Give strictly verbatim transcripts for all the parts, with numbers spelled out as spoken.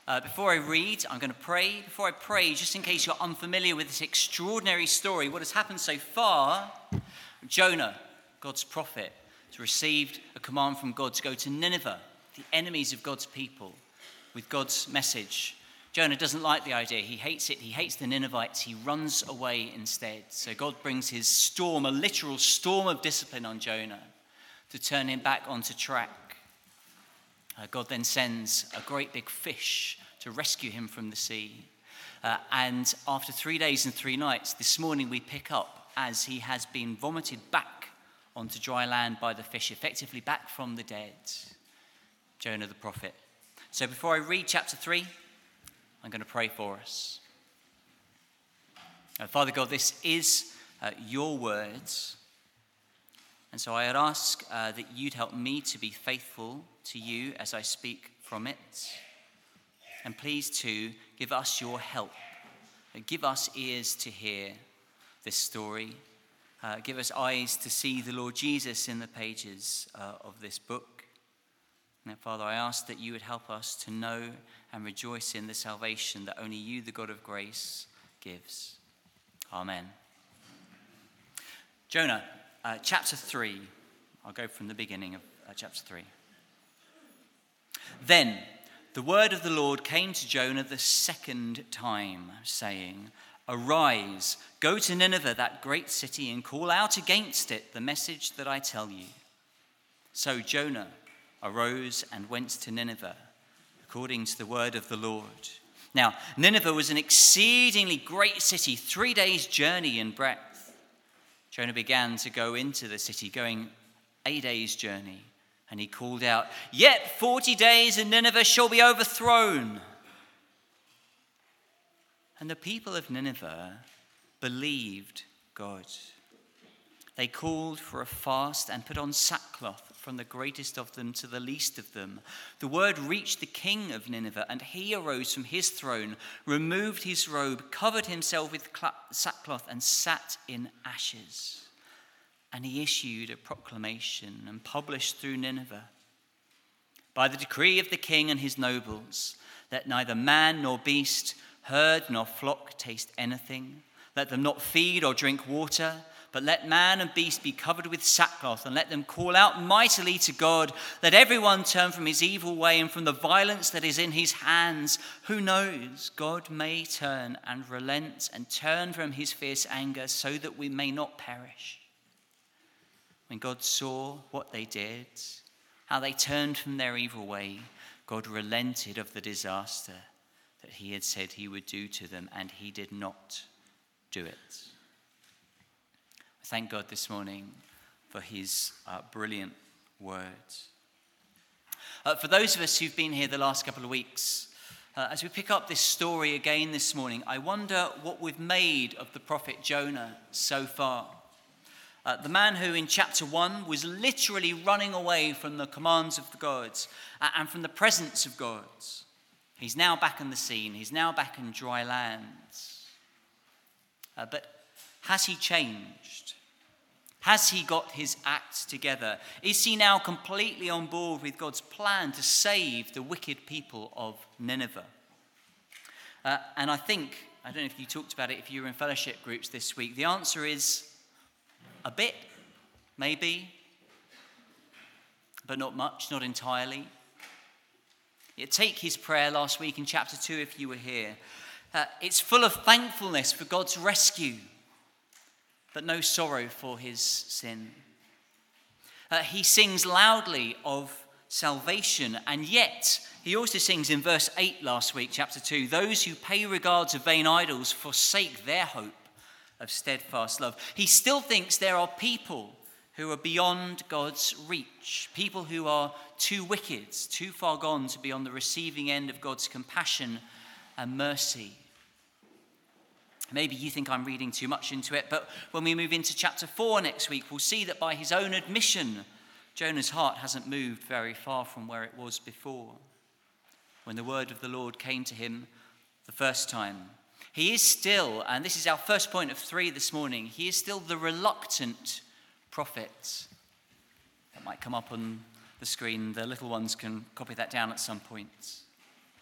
Uh, before I read, I'm going to pray. Before I pray, just in case you're unfamiliar with this extraordinary story, what has happened so far, Jonah, God's prophet, has received a command from God to go to Nineveh, the enemies of God's people, with God's message. Jonah doesn't like the idea. He hates it. He hates the Ninevites. He runs away instead. So God brings his storm, a literal storm of discipline on Jonah to turn him back onto track. Uh, God then sends a great big fish to rescue him from the sea. Uh, and after three days and three nights, this morning we pick up as he has been vomited back onto dry land by the fish, effectively back from the dead. Jonah the prophet. So before I read chapter three, I'm going to pray for us. Uh, Father God, this is uh, your words. And so I'd ask uh, that you'd help me to be faithful to you as I speak from it. And please, too, give us your help. Uh, give us ears to hear this story. Uh, give us eyes to see the Lord Jesus in the pages uh, of this book. Now, Father, I ask that you would help us to know and rejoice in the salvation that only you, the God of grace, gives. Amen. Jonah, uh, chapter three. I'll go from the beginning of uh, chapter three. Then the word of the Lord came to Jonah the second time, saying, "Arise, go to Nineveh, that great city, and call out against it the message that I tell you." So Jonah arose and went to Nineveh, according to the word of the Lord. Now, Nineveh was an exceedingly great city, three days' journey in breadth. Jonah began to go into the city, going a day's journey, and he called out, "Yet forty days and Nineveh shall be overthrown." And the people of Nineveh believed God. They called for a fast and put on sackcloth, from the greatest of them to the least of them. The word reached the king of Nineveh, and he arose from his throne, removed his robe, covered himself with sackcloth, and sat in ashes. And he issued a proclamation and published through Nineveh, "By the decree of the king and his nobles, let neither man nor beast, herd nor flock taste anything. Let them not feed or drink water, but let man and beast be covered with sackcloth, and let them call out mightily to God. Let everyone turn from his evil way and from the violence that is in his hands. Who knows? God may turn and relent and turn from his fierce anger, so that we may not perish." When God saw what they did, how they turned from their evil way, God relented of the disaster that he had said he would do to them, and he did not do it. Thank God this morning for his uh, brilliant words. Uh, for those of us who've been here the last couple of weeks, uh, as we pick up this story again this morning, I wonder what we've made of the prophet Jonah so far. Uh, the man who in chapter one was literally running away from the commands of the gods uh, and from the presence of God. He's now back on the scene. He's now back in dry lands. Uh, but has he changed? Has he got his act together? Is he now completely on board with God's plan to save the wicked people of Nineveh? Uh, and I think, I don't know if you talked about it if you were in fellowship groups this week, the answer is a bit, maybe, but not much, not entirely. You take his prayer last week in chapter two if you were here. Uh, it's full of thankfulness for God's rescue, but no sorrow for his sin. Uh, he sings loudly of salvation, and yet he also sings in verse eight last week, chapter two, "Those who pay regard to vain idols forsake their hope of steadfast love." He still thinks there are people who are beyond God's reach, people who are too wicked, too far gone to be on the receiving end of God's compassion and mercy. Maybe you think I'm reading too much into it, but when we move into chapter four next week, we'll see that by his own admission, Jonah's heart hasn't moved very far from where it was before, when the word of the Lord came to him the first time. He is still, and this is our first point of three this morning, he is still the reluctant prophet. That might come up on the screen. The little ones can copy that down at some point.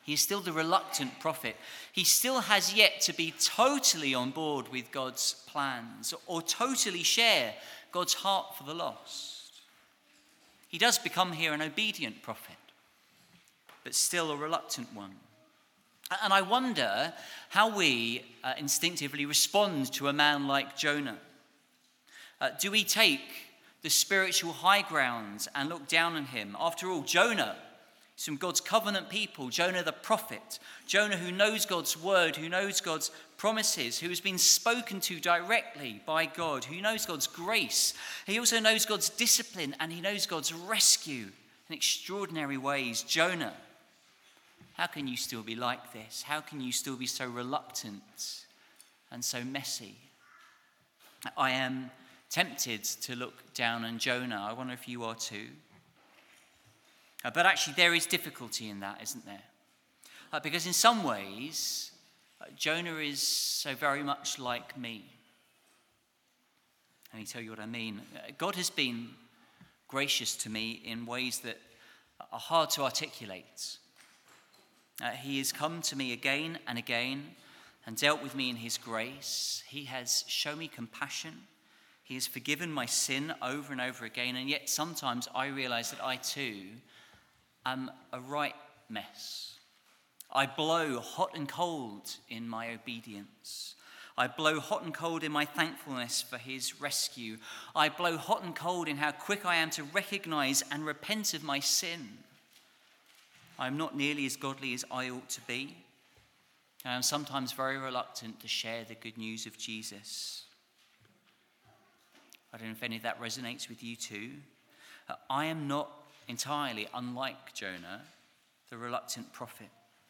He is still the reluctant prophet. He still has yet to be totally on board with God's plans or totally share God's heart for the lost. He does become here an obedient prophet, but still a reluctant one. And I wonder how we uh, instinctively respond to a man like Jonah. Uh, do we take the spiritual high ground and look down on him? After all, Jonah is from God's covenant people. Jonah the prophet. Jonah who knows God's word, who knows God's promises, who has been spoken to directly by God, who knows God's grace. He also knows God's discipline and he knows God's rescue in extraordinary ways. Jonah, how can you still be like this? How can you still be so reluctant and so messy? I am tempted to look down on Jonah. I wonder if you are too. Uh, but actually there is difficulty in that, isn't there? Uh, because in some ways, uh, Jonah is so very much like me. Let me tell you what I mean. Uh, God has been gracious to me in ways that are hard to articulate. Uh, he has come to me again and again and dealt with me in his grace. He has shown me compassion. He has forgiven my sin over and over again. And yet sometimes I realize that I too am a right mess. I blow hot and cold in my obedience. I blow hot and cold in my thankfulness for his rescue. I blow hot and cold in how quick I am to recognize and repent of my sin. I am not nearly as godly as I ought to be. I am sometimes very reluctant to share the good news of Jesus. I don't know if any of that resonates with you too. I am not entirely unlike Jonah, the reluctant prophet.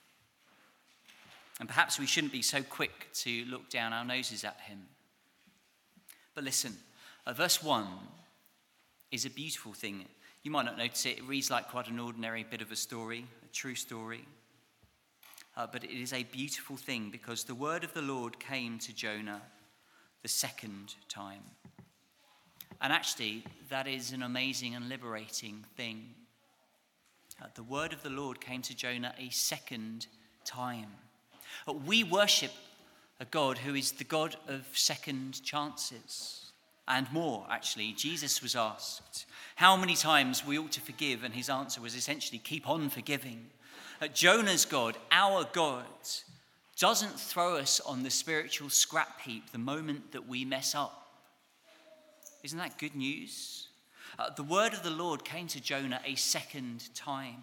And perhaps we shouldn't be so quick to look down our noses at him. But listen, uh, verse one is a beautiful thing. You might not notice it. It reads like quite an ordinary bit of a story, a true story. Uh, but it is a beautiful thing because the word of the Lord came to Jonah the second time. And actually, that is an amazing and liberating thing. Uh, the word of the Lord came to Jonah a second time. Uh, we worship a God who is the God of second chances. And more, actually. Jesus was asked how many times we ought to forgive, and his answer was essentially, keep on forgiving. Uh, Jonah's God, our God, doesn't throw us on the spiritual scrap heap the moment that we mess up. Isn't that good news? Uh, the word of the Lord came to Jonah a second time.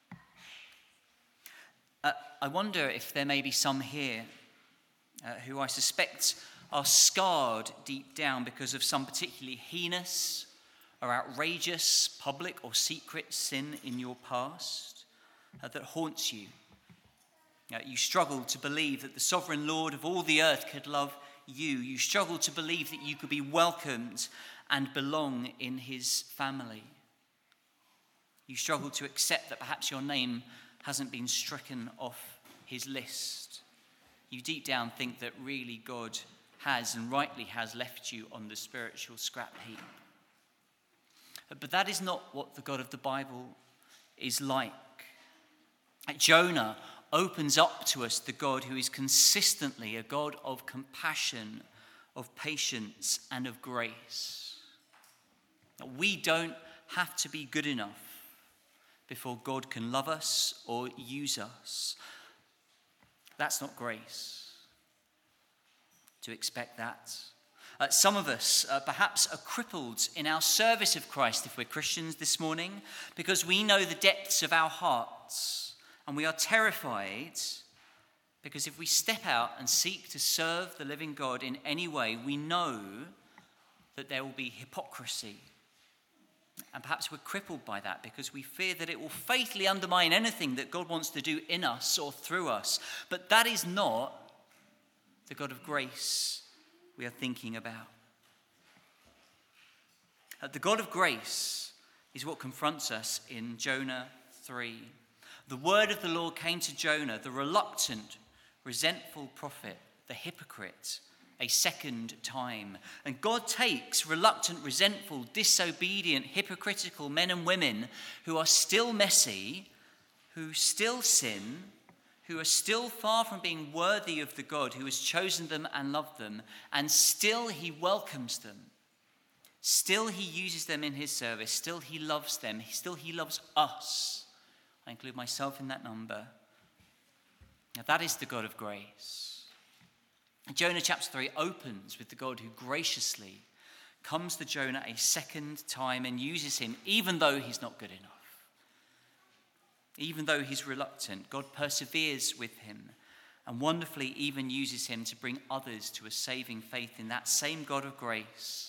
Uh, I wonder if there may be some here uh, who I suspect are scarred deep down because of some particularly heinous or outrageous public or secret sin in your past uh, that haunts you. Uh, you struggle to believe that the sovereign Lord of all the earth could love you. You struggle to believe that you could be welcomed and belong in his family. You struggle to accept that perhaps your name hasn't been stricken off his list. You deep down think that really God has and rightly has left you on the spiritual scrap heap. But that is not what the God of the Bible is like. Jonah opens up to us the God who is consistently a God of compassion, of patience, and of grace. We don't have to be good enough before God can love us or use us. That's not grace. To expect that. Uh, some of us uh, perhaps are crippled in our service of Christ if we're Christians this morning because we know the depths of our hearts and we are terrified because if we step out and seek to serve the living God in any way, we know that there will be hypocrisy. And perhaps we're crippled by that because we fear that it will fatally undermine anything that God wants to do in us or through us. But that is not the God of grace we are thinking about. Uh, the God of grace is what confronts us in Jonah three. The word of the Lord came to Jonah, the reluctant, resentful prophet, the hypocrite, a second time. And God takes reluctant, resentful, disobedient, hypocritical men and women who are still messy, who still sin, who are still far from being worthy of the God who has chosen them and loved them, and still he welcomes them. Still he uses them in his service. Still he loves them. Still he loves us. I include myself in that number. Now that is the God of grace. Jonah chapter three opens with the God who graciously comes to Jonah a second time and uses him even though he's not good enough. Even though he's reluctant, God perseveres with him and wonderfully even uses him to bring others to a saving faith in that same God of grace.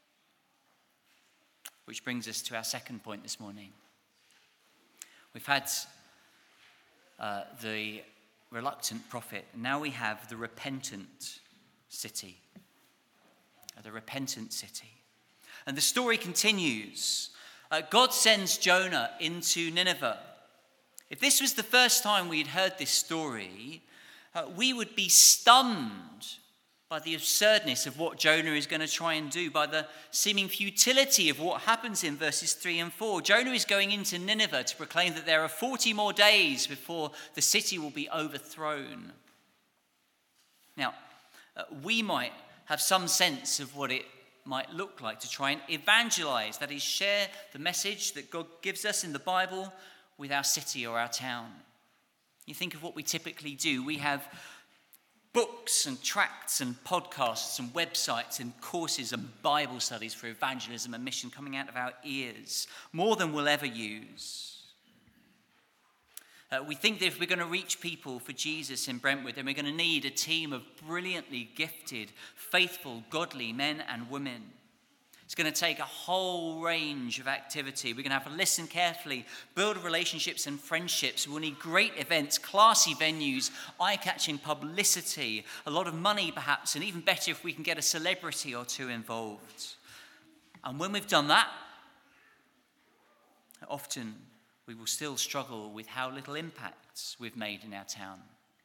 Which brings us to our second point this morning. We've had uh, the reluctant prophet. Now we have the repentant city. The repentant city. And the story continues. Uh, God sends Jonah into Nineveh. If this was the first time we'd heard this story, uh, we would be stunned by the absurdness of what Jonah is going to try and do, by the seeming futility of what happens in verses three and four. Jonah is going into Nineveh to proclaim that there are forty more days before the city will be overthrown. Now, uh, we might have some sense of what it might look like to try and evangelize, that is, share the message that God gives us in the Bible with our city or our town. You think of what we typically do. We have books and tracts and podcasts and websites and courses and Bible studies for evangelism and mission coming out of our ears, more than we'll ever use. Uh, we think that if we're going to reach people for Jesus in Brentwood, then we're going to need a team of brilliantly gifted, faithful, godly men and women. It's going to take a whole range of activity. We're going to have to listen carefully, build relationships and friendships. We'll need great events, classy venues, eye-catching publicity, a lot of money perhaps, and even better if we can get a celebrity or two involved. And when we've done that, often we will still struggle with how little impact we've made in our town.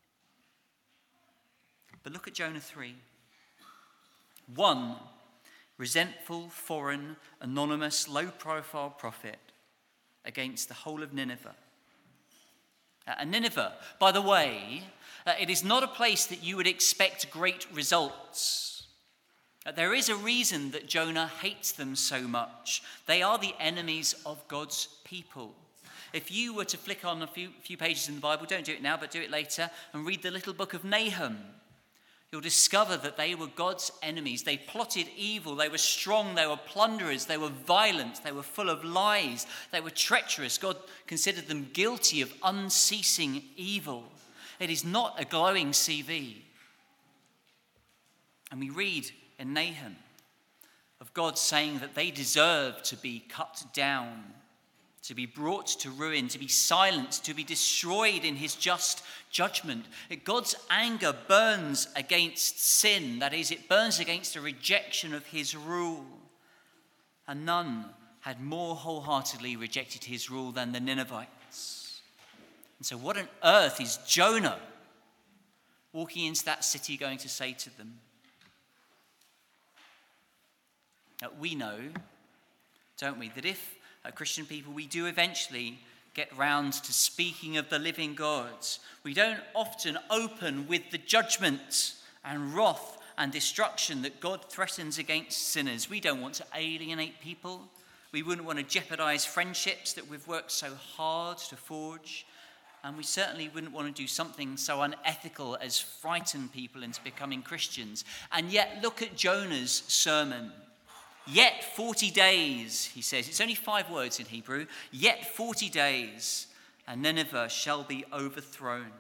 But look at Jonah three. One resentful, foreign, anonymous, low-profile prophet against the whole of Nineveh. Uh, and Nineveh, by the way, uh, it is not a place that you would expect great results. Uh, there is a reason that Jonah hates them so much. They are the enemies of God's people. If you were to flick on a few, few pages in the Bible, don't do it now, but do it later, and read the little book of Nahum, you'll discover that they were God's enemies. They plotted evil. They were strong. They were plunderers. They were violent. They were full of lies. They were treacherous. God considered them guilty of unceasing evil. It is not a glowing C V. And we read in Nahum of God saying that they deserve to be cut down, to be brought to ruin, to be silenced, to be destroyed in his just judgment. God's anger burns against sin. That is, it burns against a rejection of his rule. And none had more wholeheartedly rejected his rule than the Ninevites. And so what on earth is Jonah walking into that city going to say to them? Now, we know, don't we, that if Uh, Christian people, we do eventually get round to speaking of the living God, we don't often open with the judgment and wrath and destruction that God threatens against sinners. We don't want to alienate people. We wouldn't want to jeopardize friendships that we've worked so hard to forge. And we certainly wouldn't want to do something so unethical as frighten people into becoming Christians. And yet, look at Jonah's sermon. Yet forty days, he says. It's only five words in Hebrew. Yet forty days, and Nineveh shall be overthrown.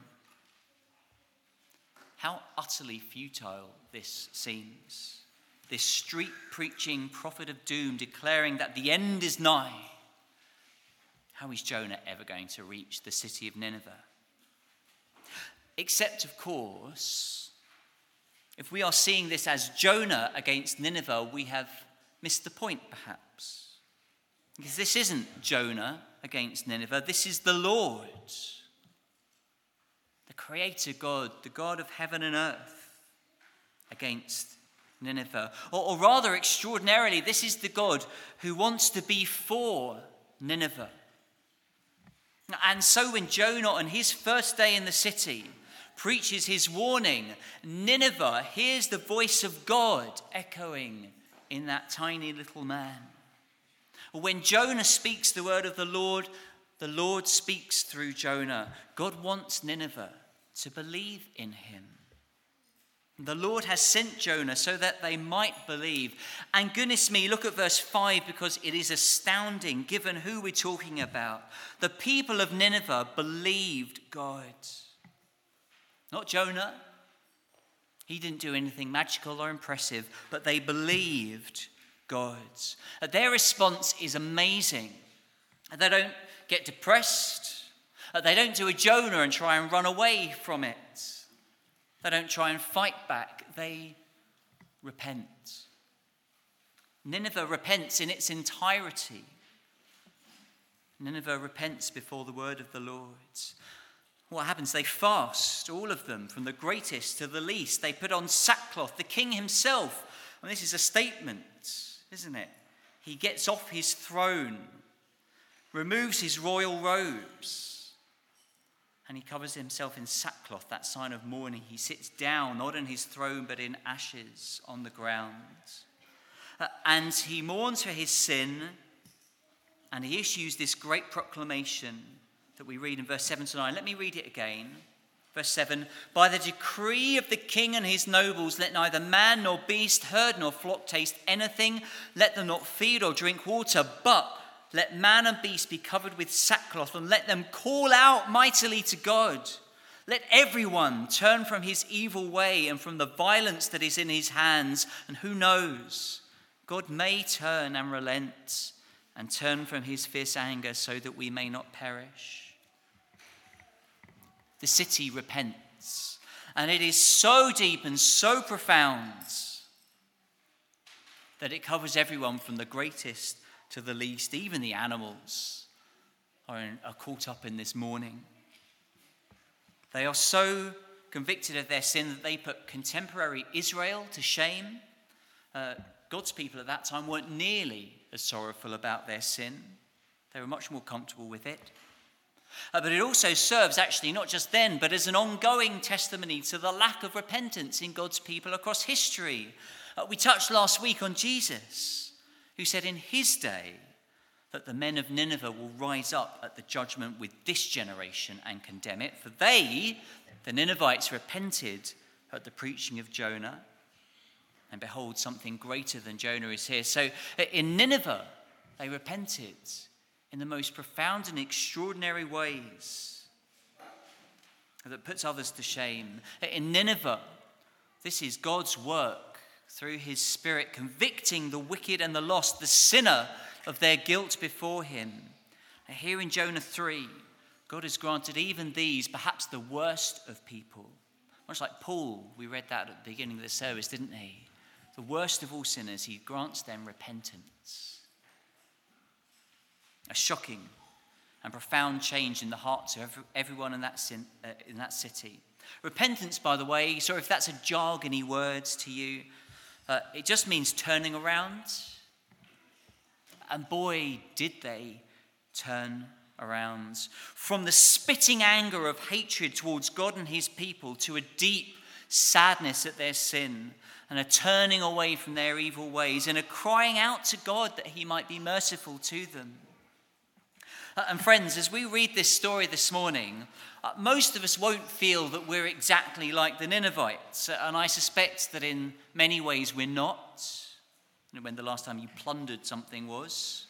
How utterly futile this seems. This street-preaching prophet of doom declaring that the end is nigh. How is Jonah ever going to reach the city of Nineveh? Except, of course, if we are seeing this as Jonah against Nineveh, we have missed the point, perhaps. Because this isn't Jonah against Nineveh. This is the Lord, the Creator God, the God of heaven and earth, against Nineveh. Or, or rather, extraordinarily, this is the God who wants to be for Nineveh. And so when Jonah, on his first day in the city, preaches his warning, Nineveh hears the voice of God echoing in that tiny little man. When Jonah speaks the word of the Lord, the Lord speaks through Jonah. God wants Nineveh to believe in him. The Lord has sent Jonah so that they might believe. And goodness me, look at verse five, because it is astounding given who we're talking about. The people of Nineveh believed God. Not Jonah. He didn't do anything magical or impressive, but they believed God. Their response is amazing. They don't get depressed. They don't do a Jonah and try and run away from it. They don't try and fight back. They repent. Nineveh repents in its entirety. Nineveh repents before the word of the Lord. What happens? They fast, all of them, from the greatest to the least. They put on sackcloth. The king himself, and this is a statement, isn't it? He gets off his throne, removes his royal robes, and he covers himself in sackcloth, that sign of mourning. He sits down, not on his throne, but in ashes on the ground. Uh, and he mourns for his sin, and he issues this great proclamation that we read in verse seven to nine. Let me read it again. Verse seven, by the decree of the king and his nobles, let neither man nor beast, herd nor flock taste anything. Let them not feed or drink water, but let man and beast be covered with sackcloth, and let them call out mightily to God. Let everyone turn from his evil way and from the violence that is in his hands. And who knows, God may turn and relent and turn from his fierce anger so that we may not perish. The city repents, and it is so deep and so profound that it covers everyone from the greatest to the least. Even the animals are, in, are caught up in this mourning. They are so convicted of their sin that they put contemporary Israel to shame. Uh, God's people at that time weren't nearly as sorrowful about their sin. They were much more comfortable with it. Uh, but it also serves, actually, not just then, but as an ongoing testimony to the lack of repentance in God's people across history. Uh, we touched last week on Jesus, who said in his day that the men of Nineveh will rise up at the judgment with this generation and condemn it. For they, the Ninevites, repented at the preaching of Jonah. And behold, something greater than Jonah is here. So in Nineveh, they repented in the most profound and extraordinary ways that puts others to shame. In Nineveh, this is God's work through his Spirit, convicting the wicked and the lost, the sinner, of their guilt before him. And here in Jonah three, God has granted even these, perhaps the worst of people. Much like Paul, we read that at the beginning of the service, didn't he? The worst of all sinners, he grants them repentance. A shocking and profound change in the hearts of every, everyone in that, sin, uh, in that city. Repentance, by the way, sorry if that's a jargony word to you, uh, it just means turning around. And boy, did they turn around. From the spitting anger of hatred towards God and his people to a deep sadness at their sin and a turning away from their evil ways and a crying out to God that he might be merciful to them. And friends, as we read this story this morning, uh, most of us won't feel that we're exactly like the Ninevites. And I suspect that in many ways we're not. You know, when the last time you plundered something was.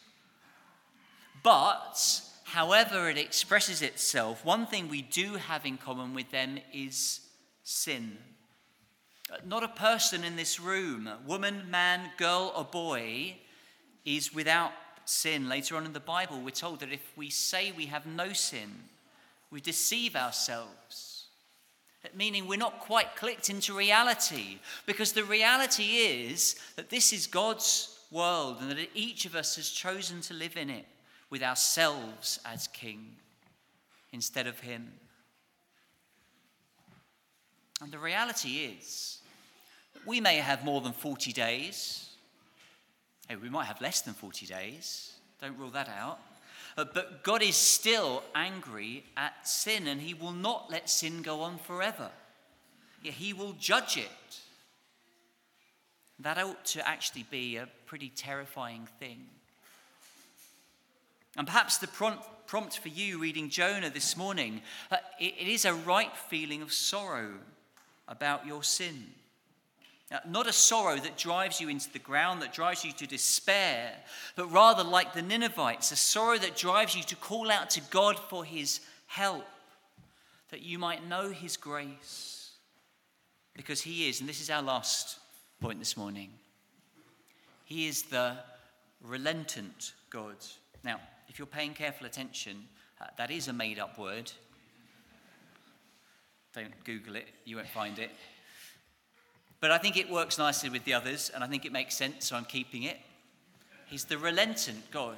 But, however it expresses itself, one thing we do have in common with them is sin. Uh, not a person in this room, woman, man, girl, or boy, is without sin. Later on in the Bible, we're told that if we say we have no sin, we deceive ourselves. Meaning we're not quite clicked into reality, because the reality is that this is God's world and that each of us has chosen to live in it with ourselves as king instead of him. And the reality is that we may have more than forty days. Hey, we might have less than forty days. Don't rule that out. Uh, but God is still angry at sin, and he will not let sin go on forever. Yeah, he will judge it. That ought to actually be a pretty terrifying thing. And perhaps the prompt, prompt for you reading Jonah this morning, uh, it, it is a right feeling of sorrow about your sin. Uh, not a sorrow that drives you into the ground, that drives you to despair, but rather like the Ninevites, a sorrow that drives you to call out to God for his help, that you might know his grace. Because he is, and this is our last point this morning, he is the relentant God. Now, if you're paying careful attention, uh, that is a made-up word. Don't Google it, you won't find it. But I think it works nicely with the others, and I think it makes sense, so I'm keeping it. He's the relentant God.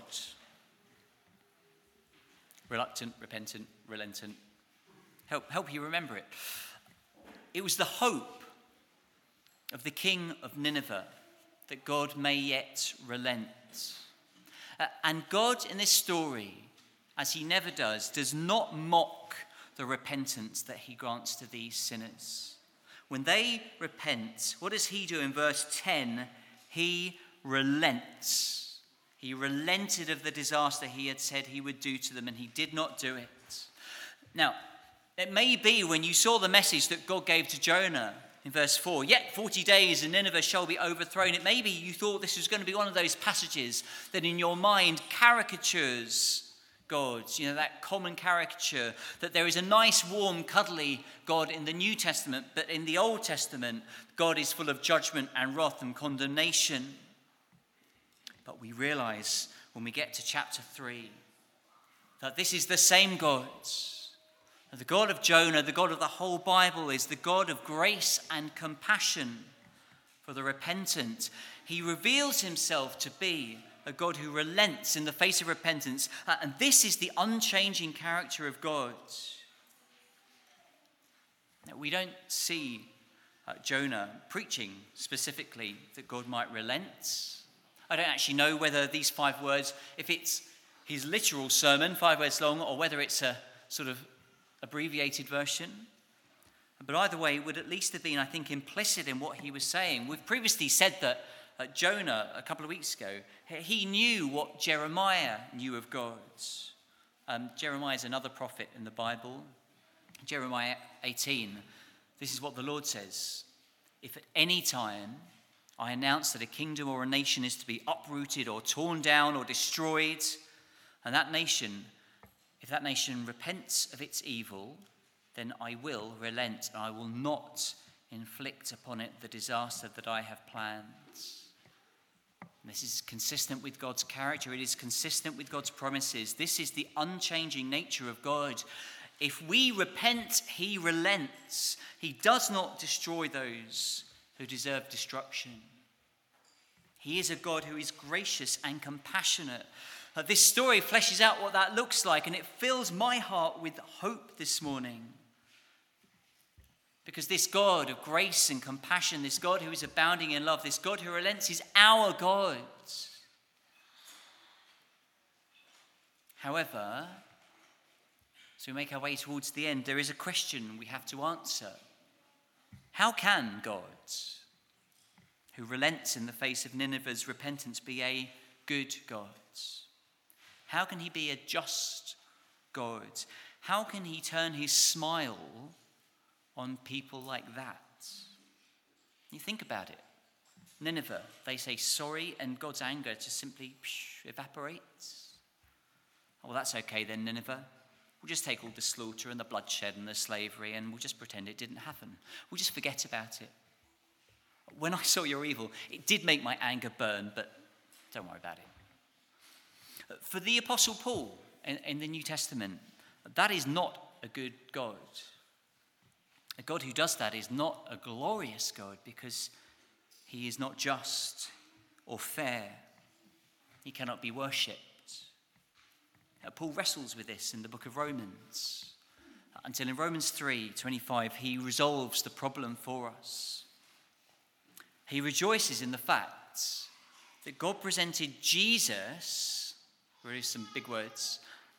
Reluctant, repentant, relentant. Help, help you remember it. It was the hope of the king of Nineveh that God may yet relent. Uh, and God in this story, as he never does, does not mock the repentance that he grants to these sinners. When they repent, what does he do in verse ten? He relents. He relented of the disaster he had said he would do to them, and he did not do it. Now, it may be when you saw the message that God gave to Jonah in verse four, yet forty days and Nineveh shall be overthrown. It may be you thought this was going to be one of those passages that in your mind caricatures God, you know, that common caricature that there is a nice, warm, cuddly God in the New Testament, but in the Old Testament, God is full of judgment and wrath and condemnation. But we realize when we get to chapter three that this is the same God. The God of Jonah, the God of the whole Bible, is the God of grace and compassion for the repentant. He reveals himself to be a God who relents in the face of repentance. Uh, and this is the unchanging character of God. Now, we don't see uh, Jonah preaching specifically that God might relent. I don't actually know whether these five words, if it's his literal sermon, five words long, or whether it's a sort of abbreviated version. But either way, it would at least have been, I think, implicit in what he was saying. We've previously said that uh, Jonah, a couple of weeks ago, he knew what Jeremiah knew of God. Um, Jeremiah is another prophet in the Bible. Jeremiah eighteen, this is what the Lord says. If at any time I announce that a kingdom or a nation is to be uprooted or torn down or destroyed, and that nation, if that nation repents of its evil, then I will relent and I will not inflict upon it the disaster that I have planned. This is consistent with God's character. It is consistent with God's promises. This is the unchanging nature of God. If we repent, he relents. He does not destroy those who deserve destruction. He is a God who is gracious and compassionate. Uh, this story fleshes out what that looks like, and it fills my heart with hope this morning. Because this God of grace and compassion, this God who is abounding in love, this God who relents is our God. However, as we make our way towards the end, there is a question we have to answer. How can God, who relents in the face of Nineveh's repentance, be a good God? How can he be a just God? How can he turn his smile on people like that? You think about it. Nineveh, they say sorry, and God's anger just simply psh, evaporates. Oh, well, that's okay then, Nineveh. We'll just take all the slaughter and the bloodshed and the slavery, and we'll just pretend it didn't happen. We'll just forget about it. When I saw your evil, it did make my anger burn, but don't worry about it. For the Apostle Paul in, in the New Testament, that is not a good God. A God who does that is not a glorious God because he is not just or fair. He cannot be worshipped. Uh, Paul wrestles with this in the book of Romans until in Romans three twenty-five he resolves the problem for us. He rejoices in the fact that God presented Jesus, really some big words,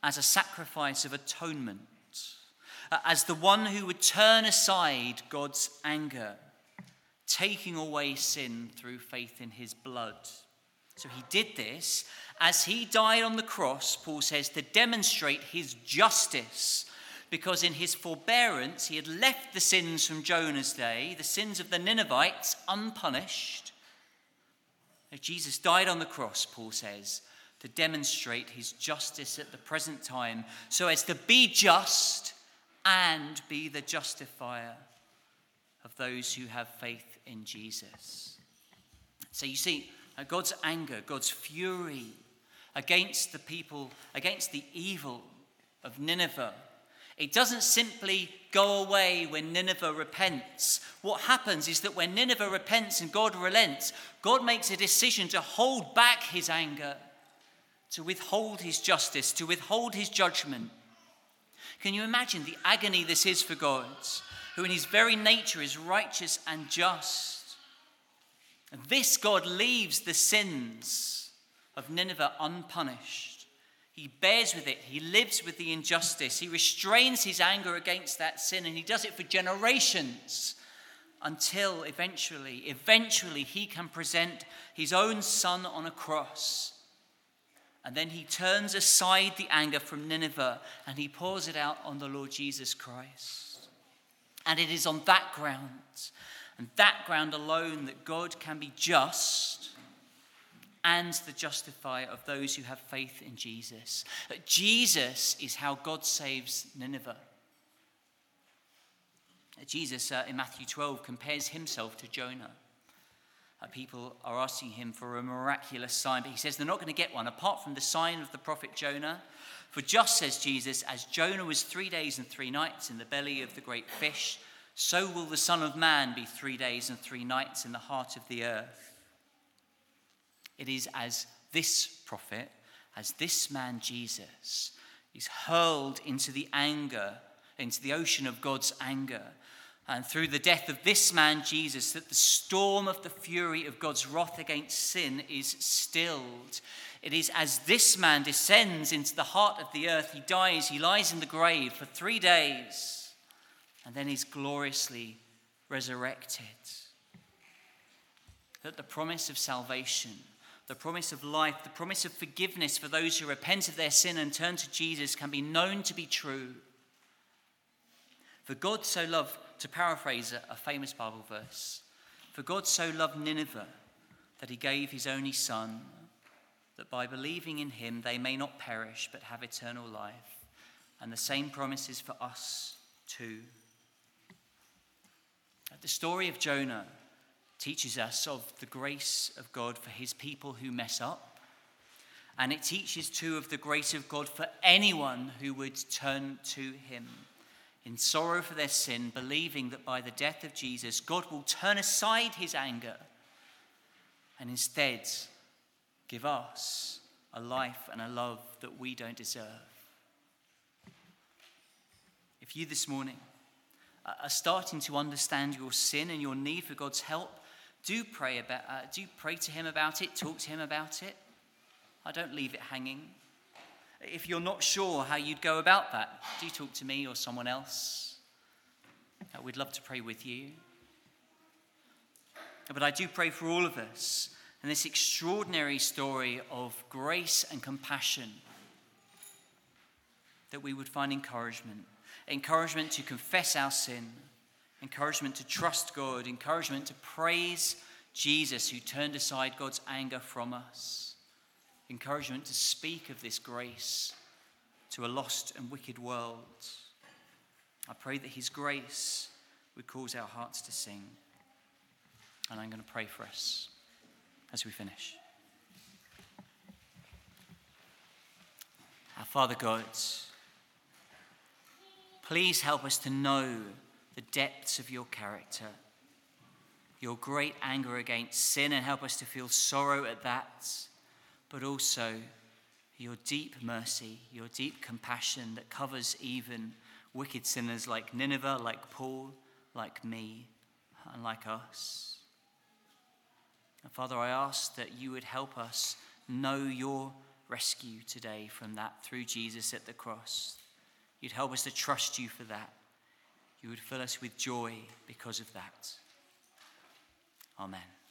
as a sacrifice of atonement, as the one who would turn aside God's anger, taking away sin through faith in his blood. So he did this as he died on the cross, Paul says, to demonstrate his justice, because in his forbearance he had left the sins from Jonah's day, the sins of the Ninevites, unpunished. Jesus died on the cross, Paul says, to demonstrate his justice at the present time, so as to be just and be the justifier of those who have faith in Jesus. So you see, God's anger, God's fury against the people, against the evil of Nineveh, it doesn't simply go away when Nineveh repents. What happens is that when Nineveh repents and God relents, God makes a decision to hold back his anger, to withhold his justice, to withhold his judgment. Can you imagine the agony this is for God, who in his very nature is righteous and just? And this God leaves the sins of Nineveh unpunished. He bears with it. He lives with the injustice. He restrains his anger against that sin, and he does it for generations until eventually, eventually he can present his own son on a cross. And then he turns aside the anger from Nineveh and he pours it out on the Lord Jesus Christ. And it is on that ground, and that ground alone, that God can be just and the justifier of those who have faith in Jesus. Jesus is how God saves Nineveh. Jesus, uh, in Matthew twelve, compares himself to Jonah. Uh, people are asking him for a miraculous sign, but he says they're not going to get one apart from the sign of the prophet Jonah. For just, says Jesus, as Jonah was three days and three nights in the belly of the great fish, so will the Son of Man be three days and three nights in the heart of the earth. It is as this prophet, as this man Jesus, is hurled into the anger, into the ocean of God's anger, and through the death of this man Jesus, that the storm of the fury of God's wrath against sin is stilled. It is as this man descends into the heart of the earth, he dies, he lies in the grave for three days, and then is gloriously resurrected. That the promise of salvation, the promise of life, the promise of forgiveness for those who repent of their sin and turn to Jesus can be known to be true. For God so loved, to paraphrase a famous Bible verse, for God so loved Nineveh that he gave his only son, that by believing in him they may not perish but have eternal life. And the same promise is for us too. The story of Jonah teaches us of the grace of God for his people who mess up. And it teaches too of the grace of God for anyone who would turn to him in sorrow for their sin, believing that by the death of Jesus, God will turn aside his anger and instead give us a life and a love that we don't deserve. If you this morning are starting to understand your sin and your need for God's help, do pray about, uh, do pray to him about it, talk to him about it. I don't leave it hanging. If you're not sure how you'd go about that, do talk to me or someone else. Uh, we'd love to pray with you. But I do pray for all of us in this extraordinary story of grace and compassion, that we would find encouragement. Encouragement to confess our sin, encouragement to trust God, encouragement to praise Jesus who turned aside God's anger from us, encouragement to speak of this grace to a lost and wicked world. I pray that his grace would cause our hearts to sing. And I'm going to pray for us as we finish. Our Father God, please help us to know the depths of your character, your great anger against sin, and help us to feel sorrow at that, but also your deep mercy, your deep compassion that covers even wicked sinners like Nineveh, like Paul, like me, and like us. And Father, I ask that you would help us know your rescue today from that through Jesus at the cross. You'd help us to trust you for that. You would fill us with joy because of that. Amen.